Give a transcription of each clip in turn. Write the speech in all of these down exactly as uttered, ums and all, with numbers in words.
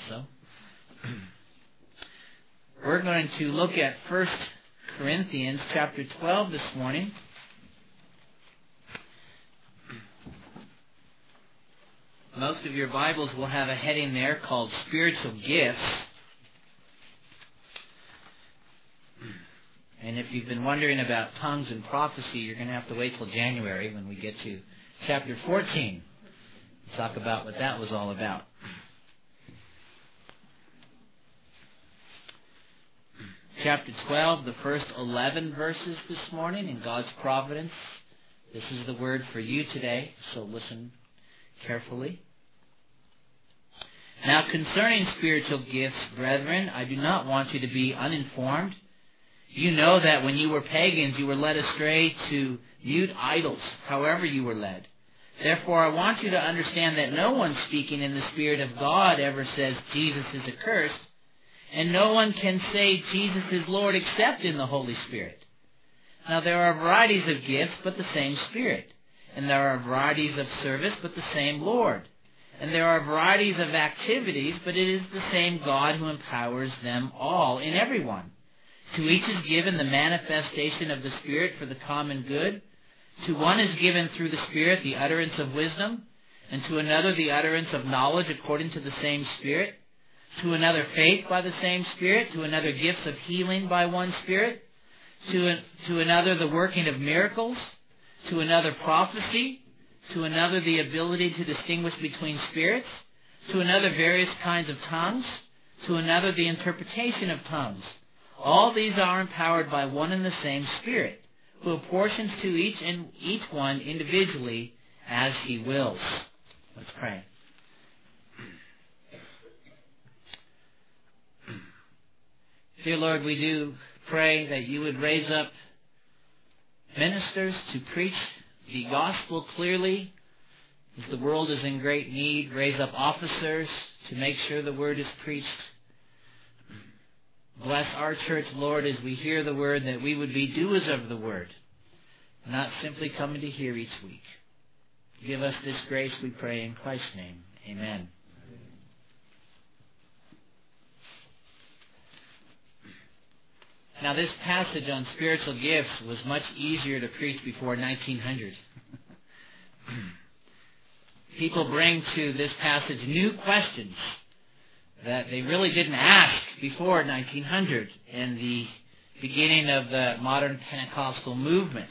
also. We're going to look at First Corinthians chapter twelve this morning. Most of your Bibles will have a heading there called Spiritual Gifts. And if you've been wondering about tongues and prophecy, you're going to have to wait till January when we get to chapter fourteen. Talk about what that was all about. Chapter twelve, the first eleven verses this morning in God's providence. This is the word for you today, so listen carefully. Now concerning spiritual gifts, brethren, I do not want you to be uninformed. You know that when you were pagans, you were led astray to mute idols, however you were led. Therefore, I want you to understand that no one speaking in the Spirit of God ever says Jesus is accursed, and no one can say Jesus is Lord except in the Holy Spirit. Now there are varieties of gifts, but the same Spirit. And there are varieties of service, but the same Lord. And there are varieties of activities, but it is the same God who empowers them all in everyone. To each is given the manifestation of the Spirit for the common good. To one is given through the Spirit the utterance of wisdom, and to another the utterance of knowledge according to the same Spirit. To another faith by the same Spirit. To another gifts of healing by one Spirit. To, a, to another the working of miracles. To another prophecy. To another the ability to distinguish between spirits. To another various kinds of tongues. To another the interpretation of tongues. All these are empowered by one and the same Spirit, who apportions to each and each one individually as He wills. Let's pray. Dear Lord, we do pray that you would raise up ministers to preach the gospel clearly, as the world is in great need. Raise up officers to make sure the word is preached. Bless our church, Lord, as we hear the word, that we would be doers of the word, not simply coming to hear each week. Give us this grace, we pray, in Christ's name. Amen. Now, this passage on spiritual gifts was much easier to preach before nineteen hundred. People bring to this passage new questions that they really didn't ask before nineteen hundred and the beginning of the modern Pentecostal movement.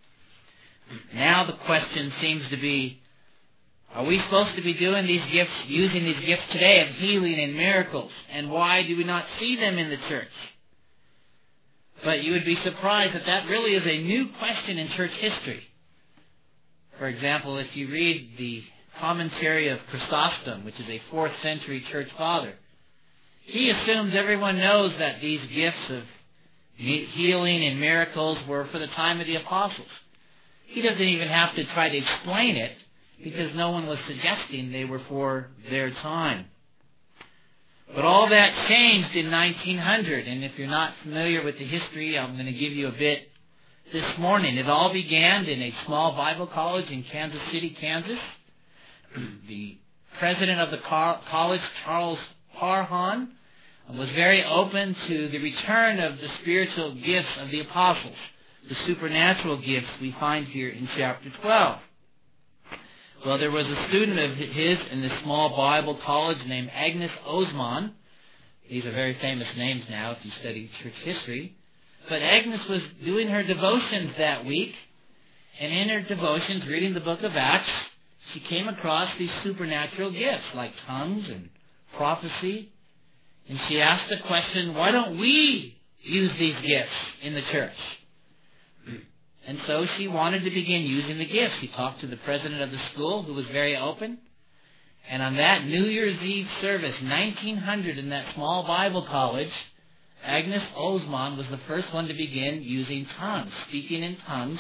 Now the question seems to be, are we supposed to be doing these gifts, using these gifts today of healing and miracles? And why do we not see them in the church? But you would be surprised that that really is a new question in church history. For example, if you read the commentary of Chrysostom, which is a fourth century church father, he assumes everyone knows that these gifts of healing and miracles were for the time of the apostles. He doesn't even have to try to explain it, because no one was suggesting they were for their time. But all that changed in nineteen hundred, and if you're not familiar with the history, I'm going to give you a bit this morning. It all began in a small Bible college in Kansas City, Kansas. The president of the college, Charles Parhon, was very open to the return of the spiritual gifts of the apostles, the supernatural gifts we find here in chapter twelve. Well, there was a student of his in this small Bible college named Agnes Ozman. These are very famous names now if you study church history. But Agnes was doing her devotions that week, and in her devotions, reading the book of Acts, she came across these supernatural gifts like tongues and prophecy. And she asked the question, why don't we use these gifts in the church? And so she wanted to begin using the gifts. She talked to the president of the school, who was very open. And on that New Year's Eve service, nineteen hundred, in that small Bible college, Agnes Ozman was the first one to begin using tongues, speaking in tongues,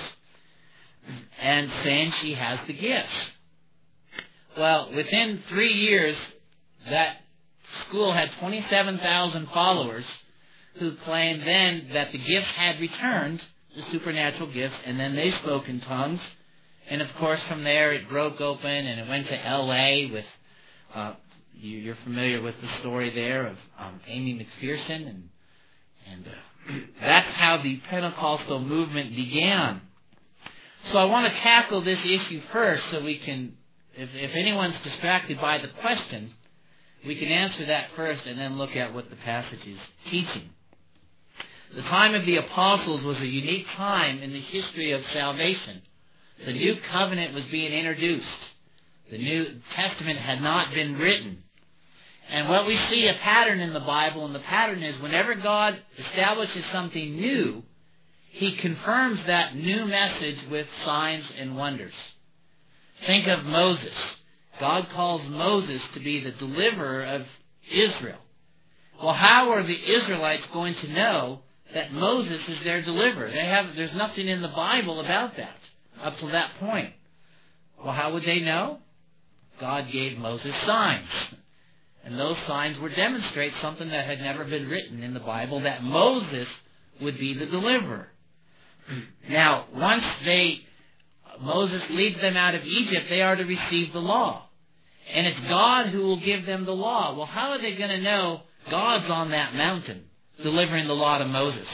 and saying she has the gifts. Well, within three years, that school had twenty-seven thousand followers who claimed then that the gifts had returned, the supernatural gifts, and then they spoke in tongues. And of course from there it broke open and it went to L A with uh, you, you're familiar with the story there of um, Amy McPherson, and and uh, that's how the Pentecostal movement began. So I want to tackle this issue first, so we can, if, if anyone's distracted by the question, we can answer that first and then look at what the passage is teaching. The time of the apostles was a unique time in the history of salvation. The new covenant was being introduced. The New Testament had not been written. And what we see a pattern in the Bible, and the pattern is whenever God establishes something new, He confirms that new message with signs and wonders. Think of Moses. God calls Moses to be the deliverer of Israel. Well, how are the Israelites going to know that Moses is their deliverer? They have, there's nothing in the Bible about that up to that point. Well, how would they know? God gave Moses signs. And those signs would demonstrate something that had never been written in the Bible, that Moses would be the deliverer. Now, once they, Moses leads them out of Egypt, they are to receive the law. And it's God who will give them the law. Well, how are they going to know God's on that mountain delivering the law to Moses?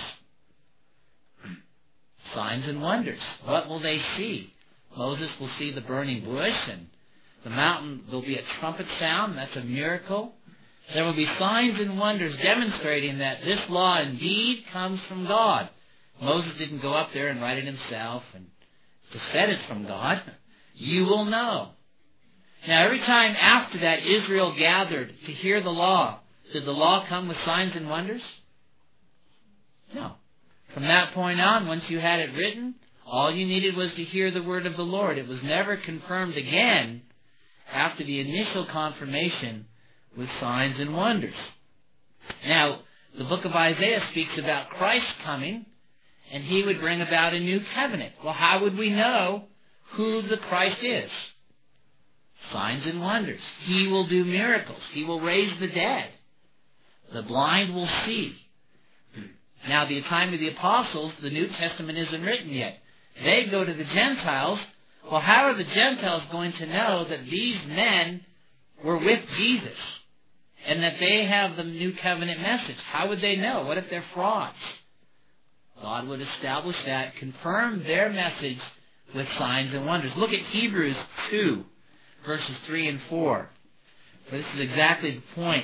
Signs and wonders. What will they see? Moses will see the burning bush, and the mountain, there'll be a trumpet sound. That's a miracle. There will be signs and wonders demonstrating that this law indeed comes from God. Moses didn't go up there and write it himself and just said it's from God. You will know. Now, every time after that Israel gathered to hear the law, did the law come with signs and wonders? No. From that point on, once you had it written, all you needed was to hear the word of the Lord. It was never confirmed again after the initial confirmation with signs and wonders. Now, the book of Isaiah speaks about Christ coming, and He would bring about a new covenant. Well, how would we know who the Christ is? Signs and wonders. He will do miracles. He will raise the dead. The blind will see. Now, the time of the apostles, the New Testament isn't written yet. They go to the Gentiles. Well, how are the Gentiles going to know that these men were with Jesus and that they have the new covenant message? How would they know? What if they're frauds? God would establish that, confirm their message with signs and wonders. Look at Hebrews two, verses three and four. For this is exactly the point.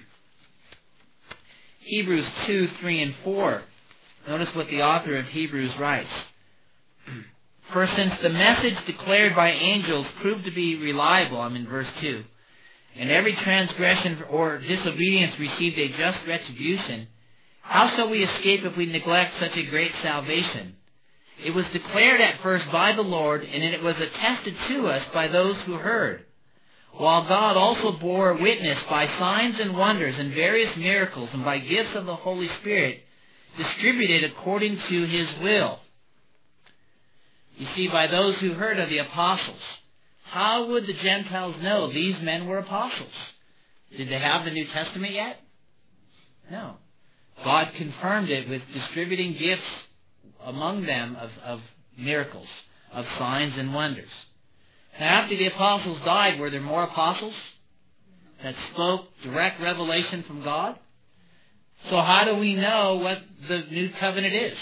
Hebrews two, three and four. Notice what the author of Hebrews writes. For since the message declared by angels proved to be reliable, I'm in verse two, and every transgression or disobedience received a just retribution, how shall we escape if we neglect such a great salvation? It was declared at first by the Lord, and it was attested to us by those who heard, while God also bore witness by signs and wonders and various miracles and by gifts of the Holy Spirit distributed according to His will. You see, by those who heard of the apostles. How would the Gentiles know these men were apostles? Did they have the New Testament yet? No. God confirmed it with distributing gifts among them of, of miracles, of signs and wonders. Now, after the apostles died, were there more apostles that spoke direct revelation from God? So how do we know what the new covenant is?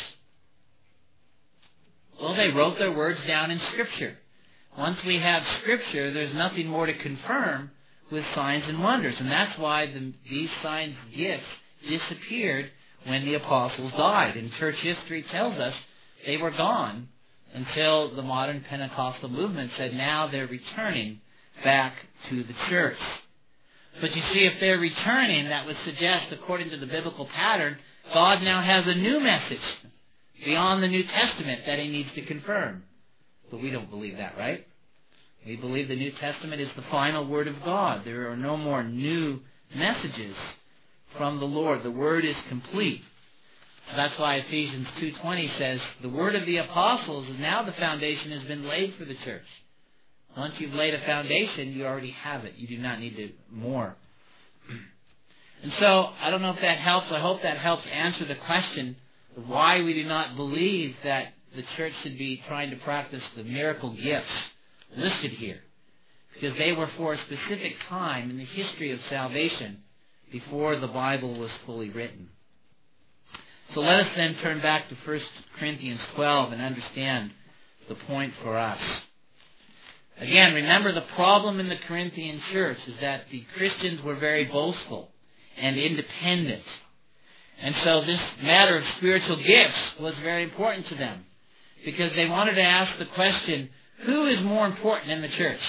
Well, they wrote their words down in Scripture. Once we have Scripture, there's nothing more to confirm with signs and wonders. And that's why the, these signs gifts disappeared when the apostles died. And church history tells us they were gone until the modern Pentecostal movement said now they're returning back to the church. But you see, if they're returning, that would suggest, according to the biblical pattern, God now has a new message beyond the New Testament that He needs to confirm. But we don't believe that, right? We believe the New Testament is the final Word of God. There are no more new messages from the Lord. The Word is complete. That's why Ephesians two twenty says, the Word of the apostles is now the foundation has been laid for the church. Once you've laid a foundation, you already have it. You do not need to more. And so, I don't know if that helps. I hope that helps answer the question of why we do not believe that the church should be trying to practice the miracle gifts listed here. because they were for a specific time in the history of salvation before the Bible was fully written. So let us then turn back to First Corinthians twelve and understand the point for us. Again, remember the problem in the Corinthian church is that the Christians were very boastful and independent. And so this matter of spiritual gifts was very important to them because they wanted to ask the question, who is more important in the church?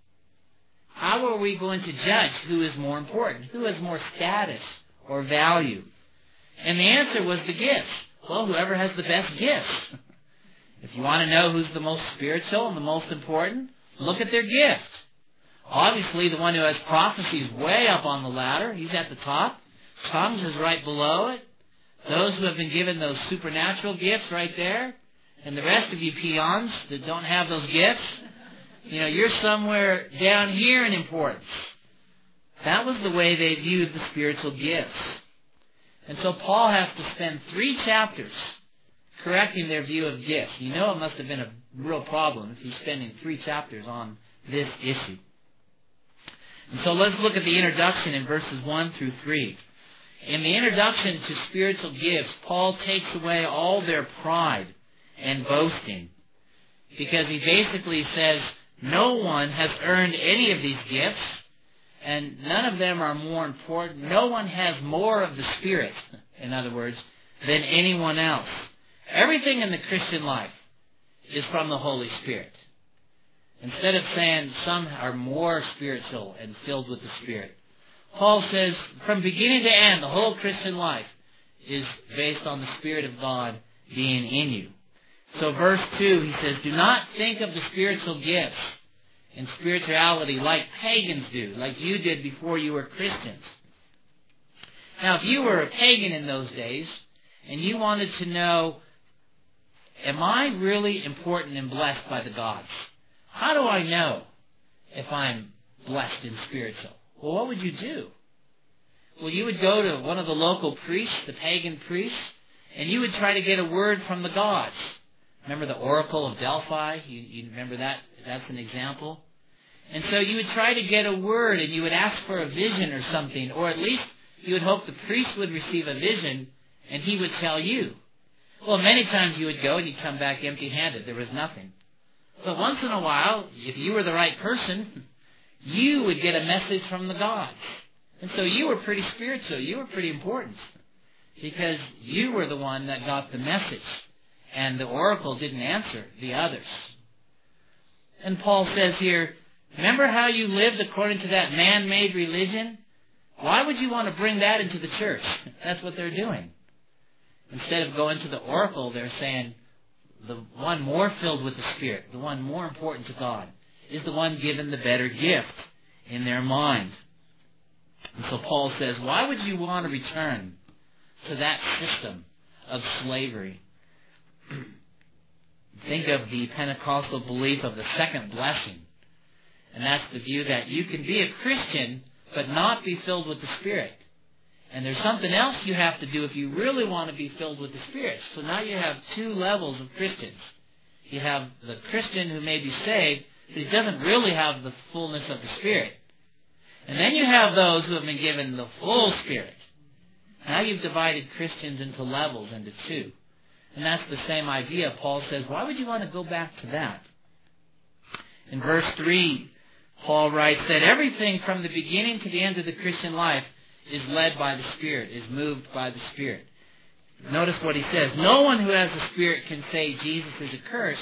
How are we going to judge who is more important? Who has more status or value? And the answer was the gifts. Well, whoever has the best gifts. If you want to know who's the most spiritual and the most important, look at their gift. Obviously, the one who has prophecy is way up on the ladder. He's at the top. Tongues is right below it. Those who have been given those supernatural gifts right there. And the rest of you peons that don't have those gifts, you know, you're somewhere down here in importance. That was the way they viewed the spiritual gifts. And so Paul has to spend three chapters correcting their view of gifts. You know it must have been a real problem if he's spending three chapters on this issue. And so let's look at the introduction in verses one through three. In the introduction to spiritual gifts, Paul takes away all their pride and boasting, because he basically says no one has earned any of these gifts, and none of them are more important. No one has more of the Spirit, in other words, than anyone else. Everything in the Christian life is from the Holy Spirit. Instead of saying some are more spiritual and filled with the Spirit, Paul says from beginning to end, the whole Christian life is based on the Spirit of God being in you. So verse two, he says, do not think of the spiritual gifts and spirituality like pagans do, like you did before you were Christians. Now, if you were a pagan in those days, and you wanted to know, am I really important and blessed by the gods? How do I know if I'm blessed and spiritual? Well, what would you do? Well, you would go to one of the local priests, the pagan priests, and you would try to get a word from the gods. Remember the Oracle of Delphi? You, you remember that? That's an example. And so you would try to get a word, and you would ask for a vision or something, or at least you would hope the priest would receive a vision, and he would tell you. Well, many times you would go, and you'd come back empty-handed. There was nothing. But once in a while, if you were the right person, you would get a message from the gods. And so you were pretty spiritual. You were pretty important, because you were the one that got the message. And the oracle didn't answer the others. And Paul says here, remember how you lived according to that man-made religion? Why would you want to bring that into the church? That's what they're doing. Instead of going to the oracle, they're saying the one more filled with the Spirit, the one more important to God, is the one given the better gift in their mind. And so Paul says, why would you want to return to that system of slavery? Think of the Pentecostal belief of the second blessing. And that's the view that you can be a Christian but not be filled with the Spirit. And there's something else you have to do if you really want to be filled with the Spirit. So now you have two levels of Christians. You have the Christian who may be saved, but he doesn't really have the fullness of the Spirit. And then you have those who have been given the full Spirit. Now you've divided Christians into levels, into two. And that's the same idea. Paul says, why would you want to go back to that? In verse three, Paul writes that everything from the beginning to the end of the Christian life is led by the Spirit, is moved by the Spirit. Notice what he says. No one who has the Spirit can say Jesus is accursed,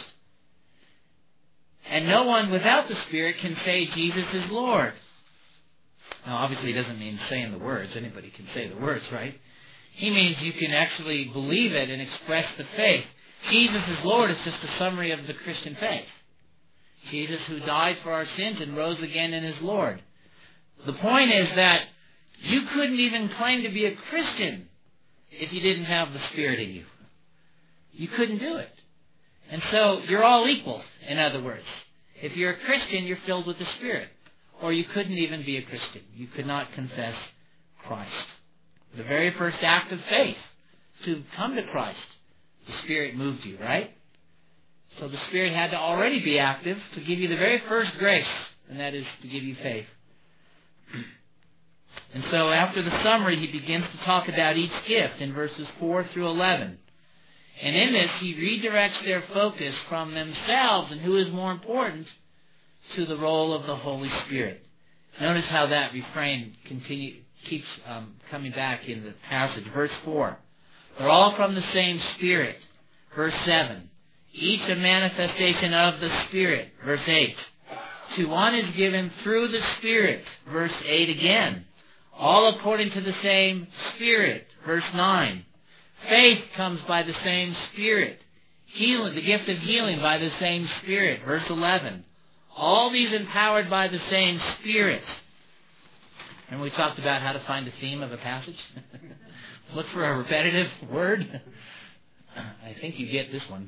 and no one without the Spirit can say Jesus is Lord. Now, obviously, he doesn't mean saying the words. Anybody can say the words, right? He means you can actually believe it and express the faith. Jesus is Lord is just a summary of the Christian faith. Jesus who died for our sins and rose again and is Lord. The point is that you couldn't even claim to be a Christian if you didn't have the Spirit in you. You couldn't do it. And so you're all equal, in other words. If you're a Christian, you're filled with the Spirit. Or you couldn't even be a Christian. You could not confess Christ. The very first act of faith to come to Christ, the Spirit moved you, right? So the Spirit had to already be active to give you the very first grace and that is to give you faith. And so after the summary, he begins to talk about each gift in verses four through eleven. And in this, he redirects their focus from themselves and who is more important to the role of the Holy Spirit. Notice how that refrain continue, keeps um, coming back in the passage. Verse four, they're all from the same Spirit. Verse seven, each a manifestation of the Spirit. Verse eight, to one is given through the Spirit. Verse eight again, all according to the same Spirit. Verse nine, faith comes by the same Spirit. Healing, the gift of healing by the same Spirit. Verse eleven, all these empowered by the same Spirit. And we talked about how to find the theme of a passage. Look for a repetitive word. I think you get this one.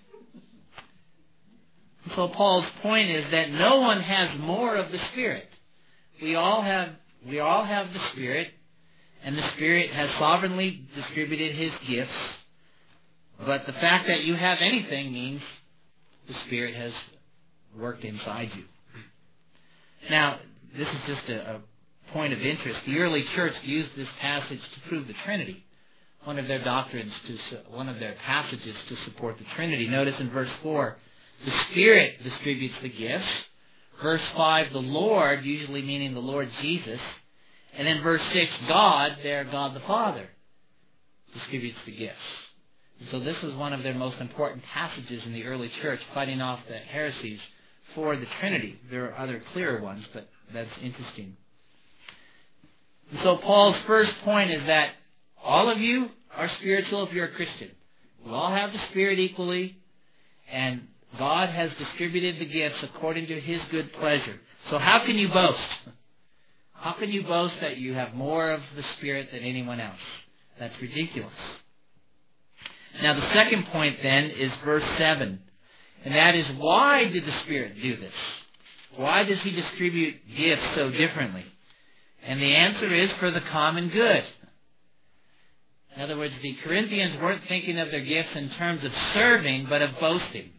So Paul's point is that no one has more of the Spirit. We all have, we all have the Spirit, and the Spirit has sovereignly distributed His gifts. But the fact that you have anything means the Spirit has worked inside you. Now, this is just a, a point of interest. The early church used this passage to prove the Trinity. One of their doctrines, to one of their passages to support the Trinity. Notice in verse four, the Spirit distributes the gifts. Verse five, the Lord, usually meaning the Lord Jesus. And then verse six, God, there God the Father, distributes the gifts. And so this is one of their most important passages in the early church, fighting off the heresies for the Trinity. There are other clearer ones, but that's interesting. And so Paul's first point is that all of you are spiritual if you're a Christian. We all have the Spirit equally, and God has distributed the gifts according to His good pleasure. So how can you boast? How can you boast that you have more of the Spirit than anyone else? That's ridiculous. Now the second point then is verse seven. And that is, why did the Spirit do this? Why does He distribute gifts so differently? And the answer is for the common good. In other words, the Corinthians weren't thinking of their gifts in terms of serving, but of boasting.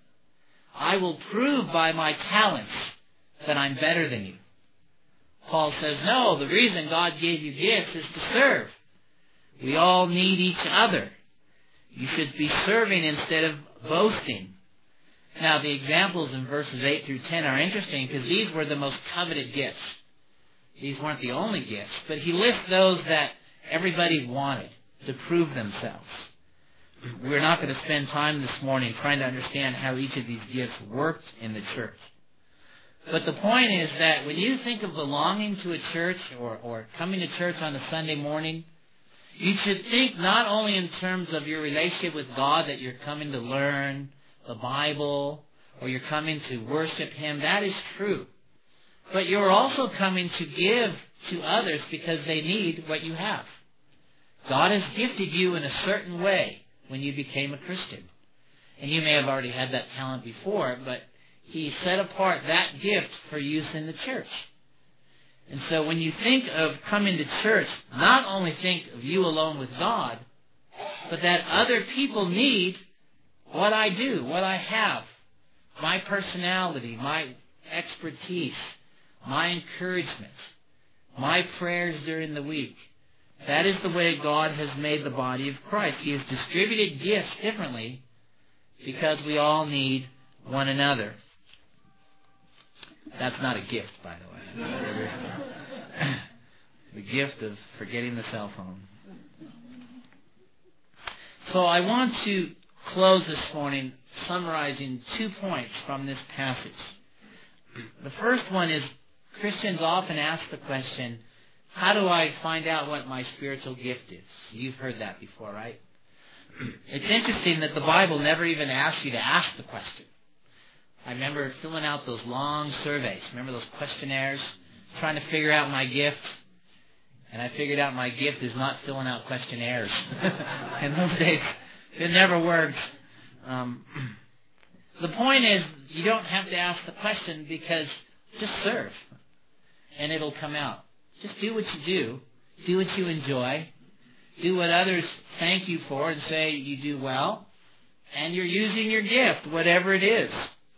I will prove by my talents that I'm better than you. Paul says, no, the reason God gave you gifts is to serve. We all need each other. You should be serving instead of boasting. Now, the examples in verses eight through ten are interesting because these were the most coveted gifts. These weren't the only gifts, but he lists those that everybody wanted to prove themselves. We're not going to spend time this morning trying to understand how each of these gifts worked in the church. But the point is that when you think of belonging to a church or, or coming to church on a Sunday morning, you should think not only in terms of your relationship with God, that you're coming to learn the Bible or you're coming to worship Him. That is true. But you're also coming to give to others because they need what you have. God has gifted you in a certain way when you became a Christian. And you may have already had that talent before, but He set apart that gift for use in the church. And so when you think of coming to church, not only think of you alone with God, but that other people need what I do, what I have, my personality, my expertise, my encouragement, my prayers during the week. That is the way God has made the body of Christ. He has distributed gifts differently because we all need one another. That's not a gift, by the way. The gift of forgetting the cell phone. So I want to close this morning summarizing two points from this passage. The first one is, Christians often ask the question, how do I find out what my spiritual gift is? You've heard that before, right? It's interesting that the Bible never even asks you to ask the question. I remember filling out those long surveys. Remember those questionnaires? Trying to figure out my gift. And I figured out my gift is not filling out questionnaires. In those days, it never worked. Um, the point is, you don't have to ask the question because just serve. And it'll come out. Just do what you do. Do what you enjoy. Do what others thank you for and say you do well. And you're using your gift, whatever it is.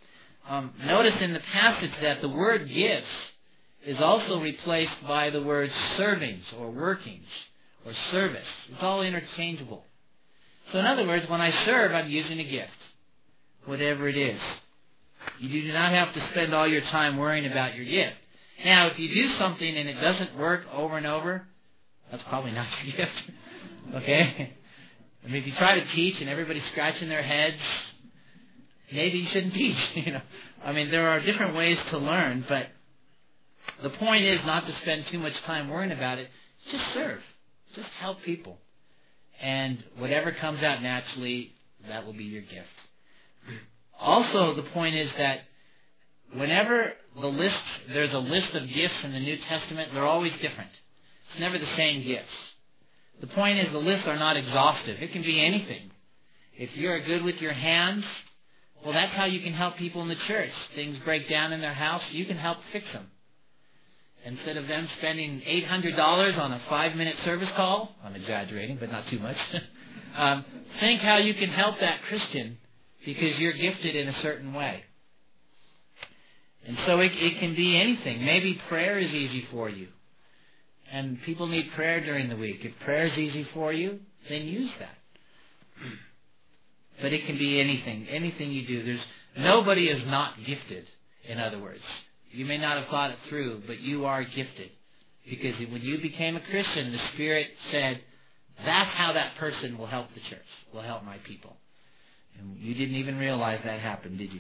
um, notice in the passage that the word gifts is also replaced by the words servings or workings or service. It's all interchangeable. So in other words, when I serve, I'm using a gift, whatever it is. You do not have to spend all your time worrying about your gift. Now, if you do something and it doesn't work over and over, that's probably not your gift. Okay? I mean, if you try to teach and everybody's scratching their heads, maybe you shouldn't teach. You know, I mean, there are different ways to learn, but the point is not to spend too much time worrying about it. Just serve. Just help people. And whatever comes out naturally, that will be your gift. Also, the point is that whenever the list, there's a list of gifts in the New Testament, they're always different. It's never the same gifts. The point is the lists are not exhaustive. It can be anything. If you're good with your hands, well, that's how you can help people in the church. Things break down in their house, you can help fix them. Instead of them spending eight hundred dollars on a five-minute service call, I'm exaggerating, but not too much, um, think how you can help that Christian because you're gifted in a certain way. And so it, it can be anything. Maybe prayer is easy for you. And people need prayer during the week. If prayer is easy for you, then use that. But it can be anything. Anything you do. There's nobody is not gifted, in other words. You may not have thought it through, but you are gifted. Because when you became a Christian, the Spirit said, that's how that person will help the church, will help my people. And you didn't even realize that happened, did you?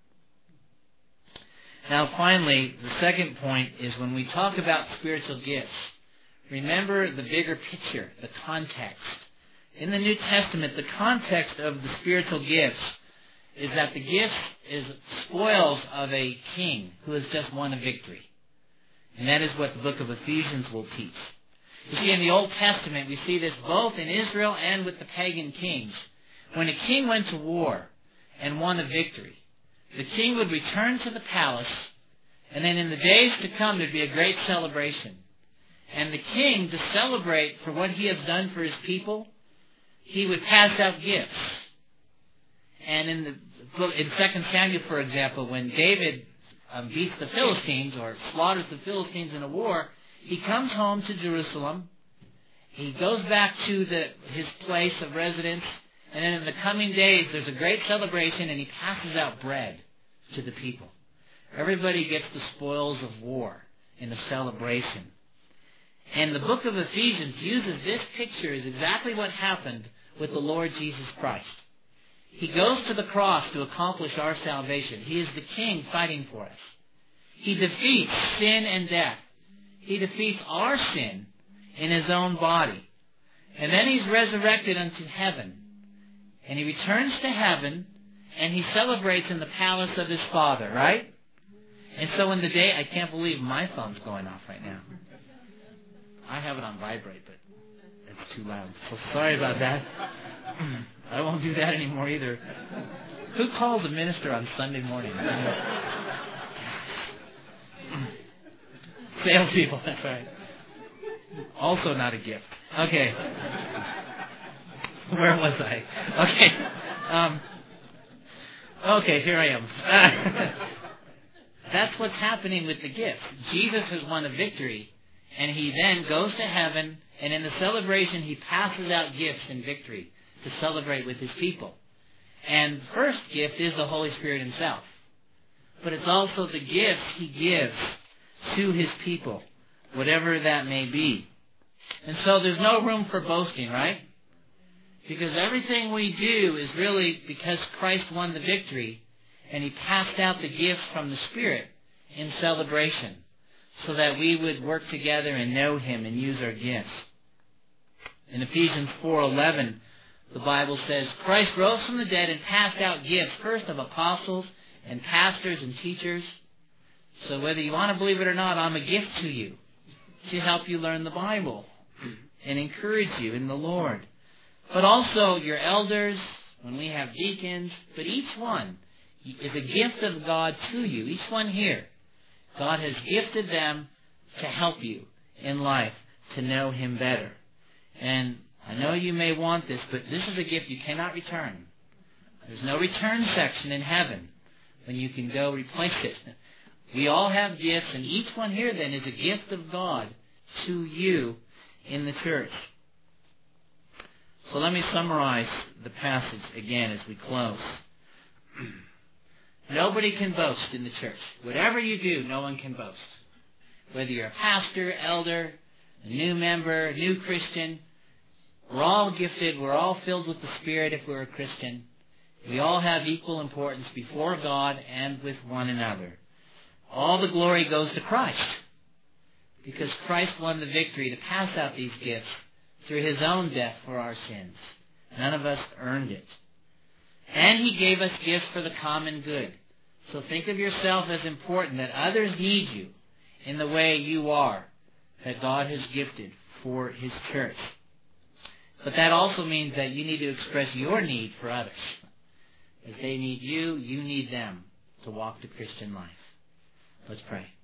Now, finally, the second point is when we talk about spiritual gifts, remember the bigger picture, the context. In the New Testament, the context of the spiritual gifts is that the gift is spoils of a king who has just won a victory. And that is what the book of Ephesians will teach. You see, in the Old Testament, we see this both in Israel and with the pagan kings. When a king went to war and won a victory, the king would return to the palace, and then in the days to come there'd be a great celebration. And the king, to celebrate for what he has done for his people, he would pass out gifts. And in the in Second Samuel, for example, when David um, beats the Philistines or slaughters the Philistines in a war, he comes home to Jerusalem. He goes back to the, his place of residence, and then in the coming days, there's a great celebration, and he passes out bread to the people. Everybody gets the spoils of war in the celebration. And the book of Ephesians uses this picture as exactly what happened with the Lord Jesus Christ. He goes to the cross to accomplish our salvation. He is the King fighting for us. He defeats sin and death. He defeats our sin in His own body. And then He's resurrected unto heaven. And He returns to heaven, and He celebrates in the palace of His Father, right? And so in the day, I can't believe my phone's going off right now. I have it on vibrate, but it's too loud. So sorry about that. I won't do that anymore either. Who calls a minister on Sunday morning? Salespeople, that's right. Also not a gift. Okay. Where was I? Okay. Um, okay, here I am. That's what's happening with the gifts. Jesus has won a victory, and He then goes to heaven, and in the celebration He passes out gifts in victory to celebrate with His people. And the first gift is the Holy Spirit Himself. But it's also the gifts He gives to His people, whatever that may be. And so there's no room for boasting, right? Because everything we do is really because Christ won the victory, and He passed out the gifts from the Spirit in celebration so that we would work together and know Him and use our gifts. In Ephesians four eleven, the Bible says, Christ rose from the dead and passed out gifts, first of apostles and pastors and teachers. So whether you want to believe it or not, I'm a gift to you to help you learn the Bible and encourage you in the Lord. But also your elders, when we have deacons, but each one is a gift of God to you. Each one here, God has gifted them to help you in life, to know Him better. And I know you may want this, but this is a gift you cannot return. There's no return section in heaven. when you can go replace it. We all have gifts, and each one here then is a gift of God to you in the church. So let me summarize the passage again as we close. Nobody can boast in the church. Whatever you do, no one can boast. Whether you're a pastor, elder, a new member, a new Christian, we're all gifted, we're all filled with the Spirit if we're a Christian. We all have equal importance before God and with one another. All the glory goes to Christ, because Christ won the victory to pass out these gifts through His own death for our sins. None of us earned it. And He gave us gifts for the common good. So think of yourself as important, that others need you in the way you are, that God has gifted for His church. But that also means that you need to express your need for others. As they need you, you need them to walk the Christian life. Let's pray.